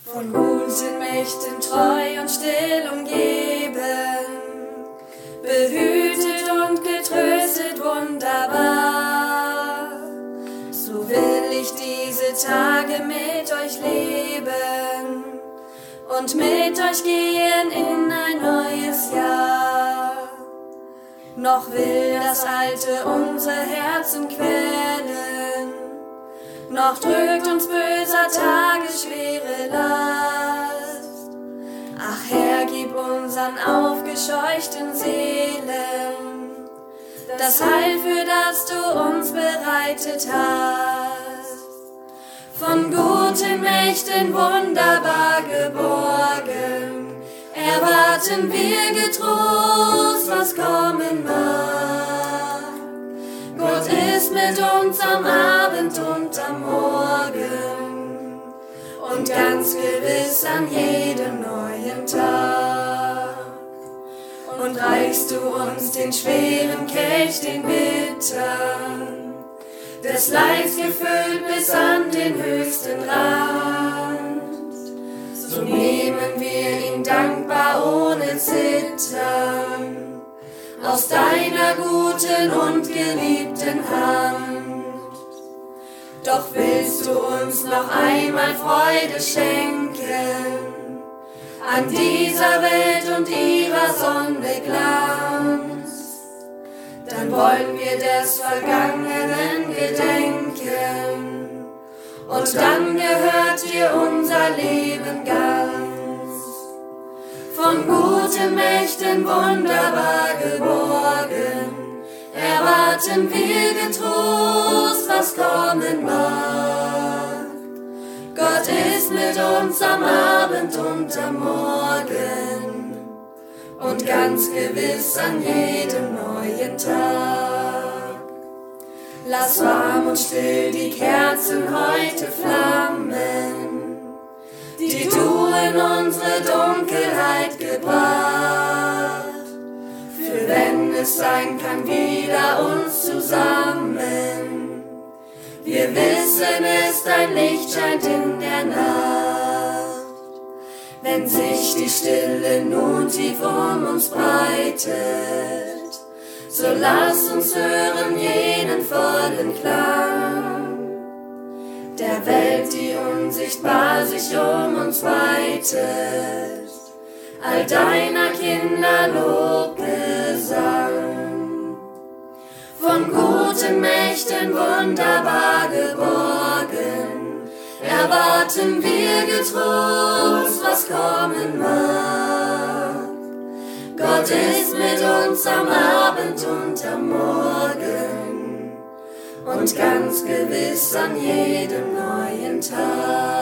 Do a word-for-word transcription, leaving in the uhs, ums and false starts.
Von guten Mächten treu und still umgeben, behütet und getröstet wunderbar. So will ich diese Tage mit euch leben und mit euch gehen in ein neues Jahr. Noch will das Alte unsere Herzen quälen, noch drückt uns böser Tage schwere Last. Ach Herr, gib unseren aufgescheuchten Seelen das Heil, für das du uns bereitet hast. Von guten Mächten wunderbar geborgen, erwarten wir getrost, was kommen mag. Gott ist mit uns am Abend und am Morgen und ganz gewiss an jedem neuen Tag. Und reichst du uns den schweren Kelch, den bittern, des Leids gefüllt bis an den höchsten Rand, so nehmen wir ihn dankbar ohne Zittern aus deiner guten und geliebten Hand. Doch willst du uns noch einmal Freude schenken an dieser Welt und ihrer Sonne Glanz, dann wollen wir des Vergangenen gedenken und dann gehört dir unser Leben ganz. Von guten Mächten wunderbar geborgen, erwarten wir getrost, was kommen mag. Gott ist mit uns am Abend und am Morgen und ganz gewiss an jedem neuen Tag. Lass warm und still die Kerzen heute flammen, die du in unsere Dunkelheit gebracht. Für wenn es sein kann, wieder uns zusammen. Wir wissen es, dein Licht scheint in der Nacht. Wenn sich die Stille nun tief um uns breitet, so lass uns hören jenen vollen Klang der Welt, die unsichtbar sich um uns weitet, all deiner Kinder Lobgesang. Von guten Mächten wunderbar geborgen, erwarten wir getrost, was kommen mag. Gott ist mit uns am Abend und am Morgen und ganz gewiss an jedem neuen Tag.